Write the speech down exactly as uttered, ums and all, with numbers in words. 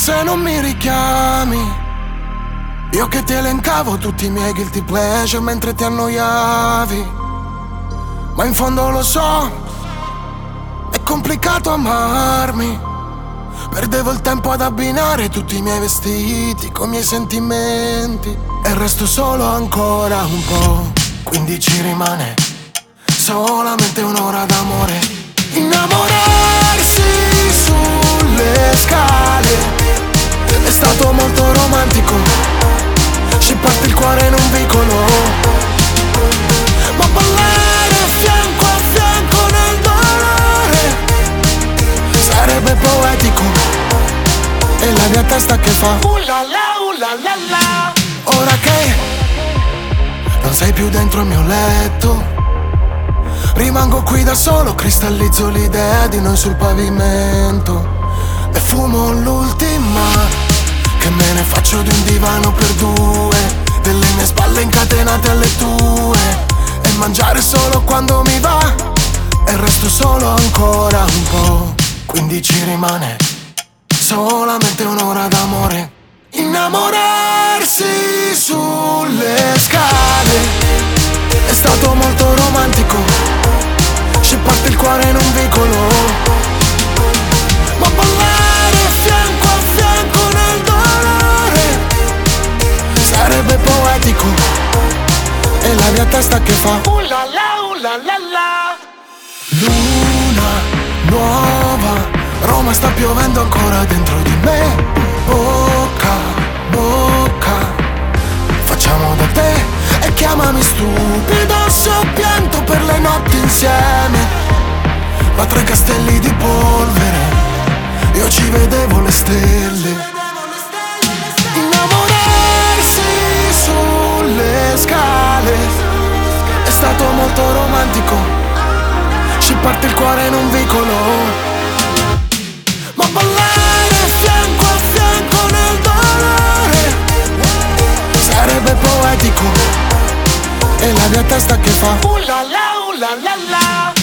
se non mi richiami. Io che ti elencavo tutti i miei guilty pleasure mentre ti annoiavi. Ma in fondo lo so, è complicato amarmi. Perdevo il tempo ad abbinare tutti i miei vestiti con i miei sentimenti. E resto solo ancora un po', quindi ci rimane solamente un'ora d'amore. Innamorarsi sulle scale è stato molto romantico. Ci parte il cuore in un vicolo, ma ballare fianco a fianco nel dolore sarebbe poetico. E la mia testa che fa uh la la, uh la la la. Ora che non sei più dentro il mio letto, rimango qui da solo, cristallizzo l'idea di noi sul pavimento. E fumo l'ultima che me ne faccio di un divano per due, delle mie spalle incatenate alle tue. E mangiare solo quando mi va, e resto solo ancora un po', quindi ci rimane solamente un'ora d'amore. Innamorarsi sulle scale è stato molto romantico. Ci parte il cuore in un vicolo, ma ballare fianco a fianco nel dolore sarebbe poetico. E la mia testa che fa uh la la, uh la la la. Luna nuova, Roma sta piovendo ancora dentro di me. Bocca, bocca, facciamo da te e chiamami stupido. Soppianto per le notti insieme, ma tra i castelli di polvere io ci vedevo le stelle. Innamorarsi sulle scale è stato molto romantico. Ci parte il cuore in un vicolo, ma ballare fianco a fianco nel dolore sarebbe poetico. E la mia testa che fa uh la la, uh la la la.